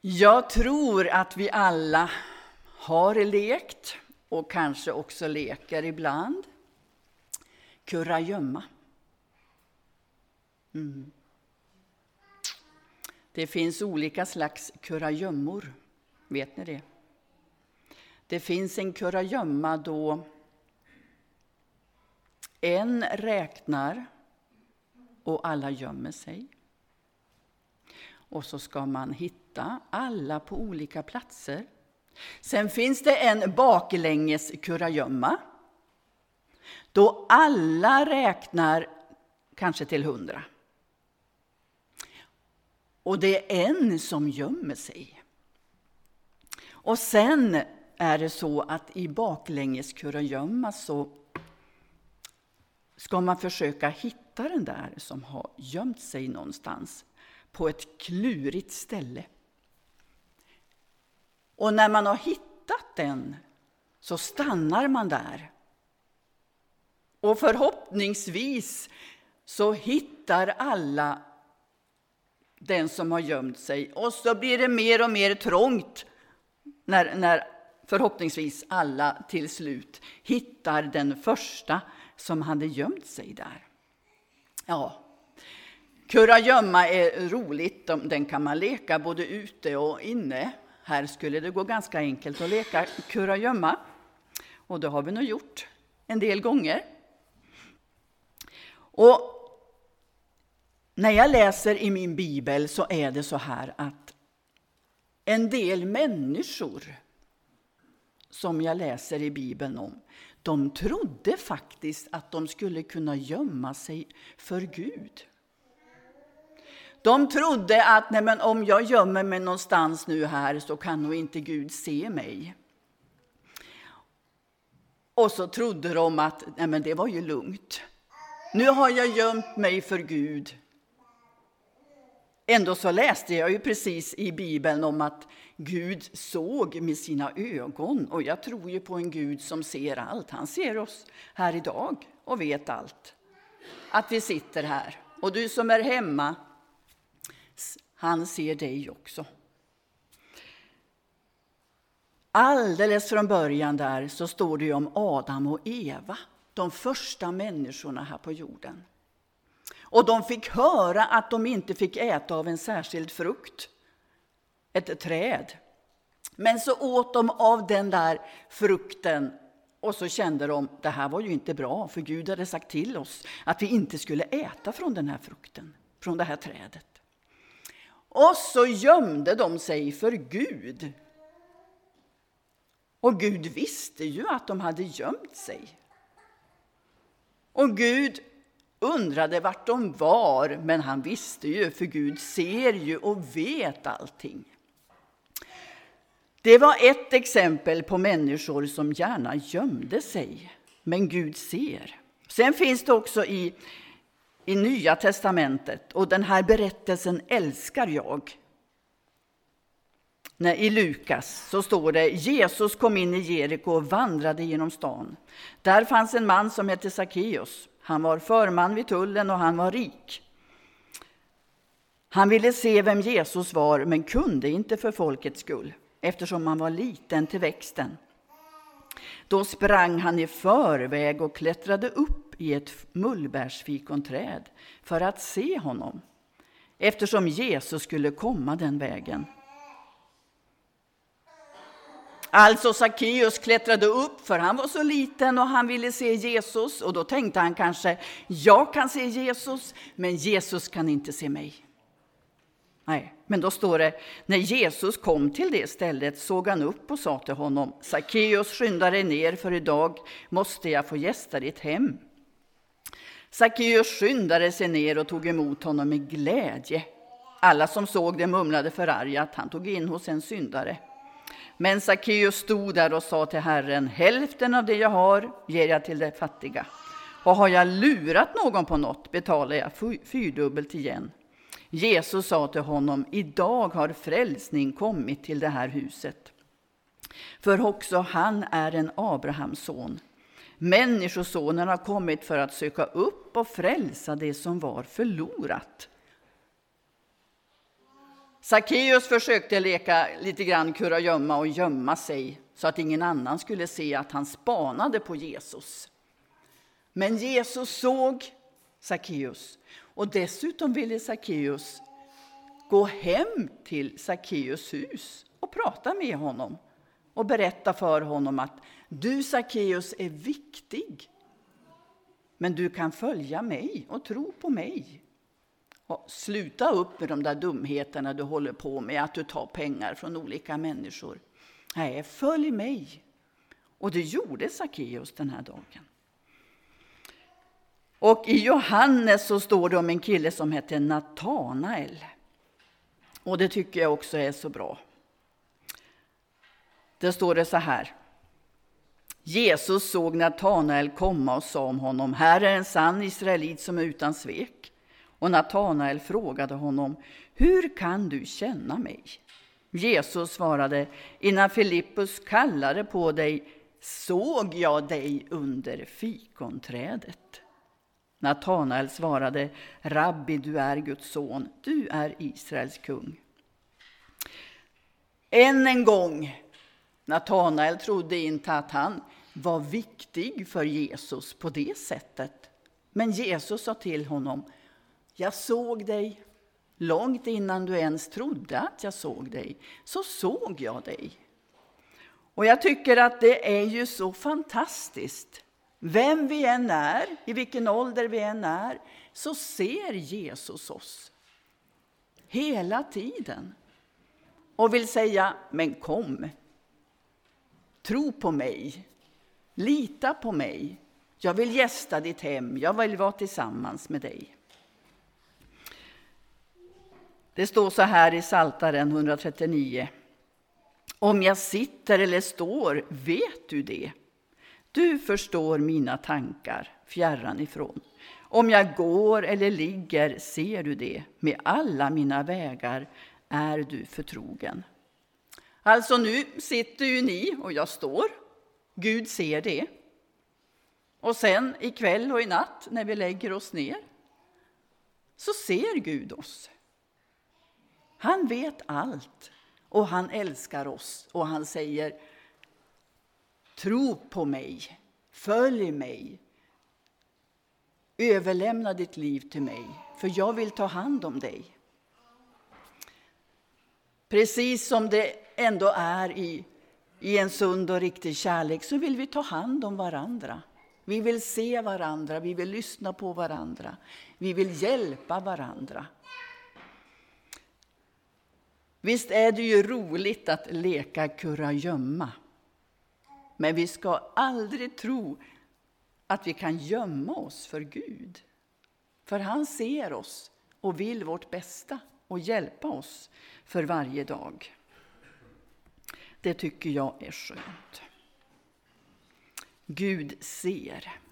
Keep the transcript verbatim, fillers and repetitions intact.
Jag tror att vi alla har lekt och kanske också leker ibland. Kurragömma. Mm. Det finns olika slags kurragömmor. Vet ni det? Det finns en kurragömma då en räknar och alla gömmer sig. Och så ska man hitta alla på olika platser. Sen finns det en baklänges kurragömma. Då alla räknar kanske till hundra. Och det är en som gömmer sig. Och sen är det så att i baklänges kurragömma så ska man försöka hitta den där som har gömt sig någonstans på ett klurigt ställe. Och när man har hittat den så stannar man där. Och förhoppningsvis så hittar alla den som har gömt sig. Och så blir det mer och mer trångt när, när förhoppningsvis alla till slut hittar den första som hade gömt sig där. Ja, kurragömma är roligt. Den kan man leka både ute och inne. Här skulle det gå ganska enkelt att leka kurragömma. Och det har vi nog gjort en del gånger. Och när jag läser i min bibel så är det så här att en del människor som jag läser i bibeln om, de trodde faktiskt att de skulle kunna gömma sig för Gud. De trodde att nej men om jag gömmer mig någonstans nu här så kan nog inte Gud se mig. Och så trodde de att nej men det var ju lugnt. Nu har jag gömt mig för Gud. Ändå så läste jag ju precis i Bibeln om att Gud såg med sina ögon. Och jag tror ju på en Gud som ser allt. Han ser oss här idag och vet allt. Att vi sitter här. Och du som är hemma, han ser dig också. Alldeles från början där så står det ju om Adam och Eva. De första människorna här på jorden. Och de fick höra att de inte fick äta av en särskild frukt. Ett träd. Men så åt de av den där frukten. Och så kände de, det här var ju inte bra. För Gud hade sagt till oss att vi inte skulle äta från den här frukten. Från det här trädet. Och så gömde de sig för Gud. Och Gud visste ju att de hade gömt sig. Och Gud undrade vart de var, men han visste ju, för Gud ser ju och vet allting. Det var ett exempel på människor som gärna gömde sig, men Gud ser. Sen finns det också i, i Nya testamentet, och den här berättelsen älskar jag. När i Lukas så står det, Jesus kom in i Jeriko och vandrade genom stan. Där fanns en man som hette Sackeus. Han var förman vid tullen och han var rik. Han ville se vem Jesus var men kunde inte för folkets skull, eftersom han var liten till växten. Då sprang han i förväg och klättrade upp i ett mullbärsfikonträd för att se honom, eftersom Jesus skulle komma den vägen. Alltså Sackeus klättrade upp för han var så liten och han ville se Jesus. Och då tänkte han kanske, jag kan se Jesus men Jesus kan inte se mig. Nej, men då står det, när Jesus kom till det stället såg han upp och sa till honom, Sackeus, skynda dig ner för idag måste jag få gästa ditt hem. Sackeus skyndade sig ner och tog emot honom med glädje. Alla som såg det mumlade förargat, han tog in hos en syndare. Men Sackeus stod där och sa till Herren, hälften av det jag har ger jag till det fattiga. Och har jag lurat någon på något betalar jag fyrdubbelt igen. Jesus sa till honom, idag har frälsning kommit till det här huset. För också han är en Abrahams son. Människosonen har kommit för att söka upp och frälsa det som var förlorat. Sackeus försökte leka lite grann kurragömma och gömma sig så att ingen annan skulle se att han spanade på Jesus. Men Jesus såg Sackeus, och dessutom ville Sackeus gå hem till Sackeus hus och prata med honom och berätta för honom att du, Sackeus, är viktig, men du kan följa mig och tro på mig. Och sluta upp med de där dumheterna du håller på med, att du tar pengar från olika människor. Nej, följ mig. Och det gjorde Sackeus den här dagen. Och i Johannes så står det om en kille som heter Natanael. Och det tycker jag också är så bra. Det står det så här. Jesus såg Natanael komma och sa om honom: här är en sann israelit som är utan svek. Och Natanael frågade honom: hur kan du känna mig? Jesus svarade: innan Filippus kallade på dig såg jag dig under fikonträdet. Natanael svarade: Rabbi, du är Guds son, du är Israels kung. Än en gång, Natanael trodde inte att han var viktig för Jesus på det sättet. Men Jesus sa till honom: jag såg dig långt innan du ens trodde att jag såg dig, så såg jag dig. Och jag tycker att det är ju så fantastiskt. Vem vi än är, i vilken ålder vi än är, så ser Jesus oss hela tiden. Och vill säga: men kom, tro på mig, lita på mig. Jag vill gästa ditt hem, jag vill vara tillsammans med dig. Det står så här i Psaltaren hundratrettionio. Om jag sitter eller står, vet du det. Du förstår mina tankar fjärran ifrån. Om jag går eller ligger, ser du det. Med alla mina vägar är du förtrogen. Alltså nu sitter ju ni och jag står. Gud ser det. Och sen ikväll och i natt när vi lägger oss ner, så ser Gud oss. Han vet allt och han älskar oss och han säger: tro på mig, följ mig, överlämna ditt liv till mig, för jag vill ta hand om dig. Precis som det ändå är i, i en sund och riktig kärlek, så vill vi ta hand om varandra. Vi vill se varandra, vi vill lyssna på varandra, vi vill hjälpa varandra. Visst är det ju roligt att leka kurragömma. Men vi ska aldrig tro att vi kan gömma oss för Gud. För han ser oss och vill vårt bästa och hjälpa oss för varje dag. Det tycker jag är skönt. Gud ser.